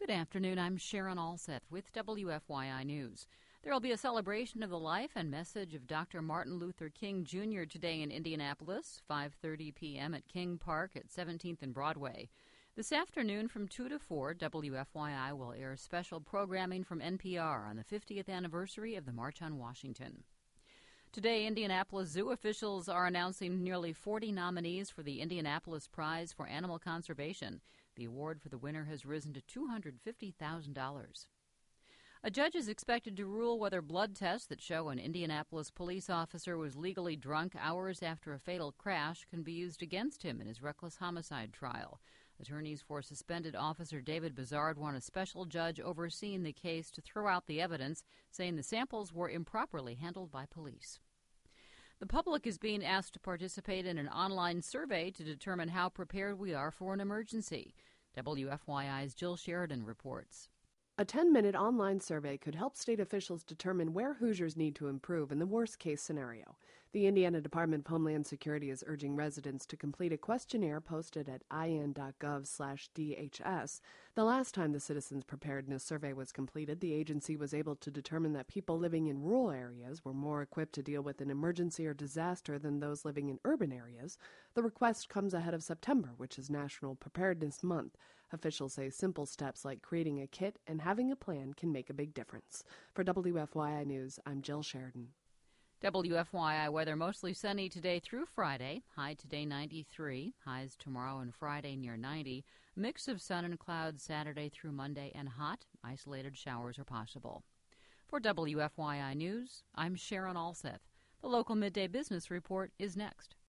Good afternoon. I'm Sharon Alseth with WFYI News. There will be a celebration of the life and message of Dr. Martin Luther King Jr. today in Indianapolis, 5:30 p.m. at King Park at 17th and Broadway. This afternoon from 2 to 4, WFYI will air special programming from NPR on the 50th anniversary of the March on Washington. Today, Indianapolis Zoo officials are announcing nearly 40 nominees for the Indianapolis Prize for Animal Conservation. The award for the winner has risen to $250,000. A judge is expected to rule whether blood tests that show an Indianapolis police officer was legally drunk hours after a fatal crash can be used against him in his reckless homicide trial. Attorneys for suspended Officer David Bizard want a special judge overseeing the case to throw out the evidence, saying the samples were improperly handled by police. The public is being asked to participate in an online survey to determine how prepared we are for an emergency. WFYI's Jill Sheridan reports. A 10-minute online survey could help state officials determine where Hoosiers need to improve in the worst-case scenario. The Indiana Department of Homeland Security is urging residents to complete a questionnaire posted at in.gov/DHS. The last time the Citizens Preparedness Survey was completed, the agency was able to determine that people living in rural areas were more equipped to deal with an emergency or disaster than those living in urban areas. The request comes ahead of September, which is National Preparedness Month. Officials say simple steps like creating a kit and having a plan can make a big difference. For WFYI News, I'm Jill Sheridan. WFYI weather mostly sunny today through Friday. High today 93. Highs tomorrow and Friday near 90. Mix of sun and clouds Saturday through Monday and hot. Isolated showers are possible. For WFYI News, I'm Sharon Alseth. The local midday business report is next.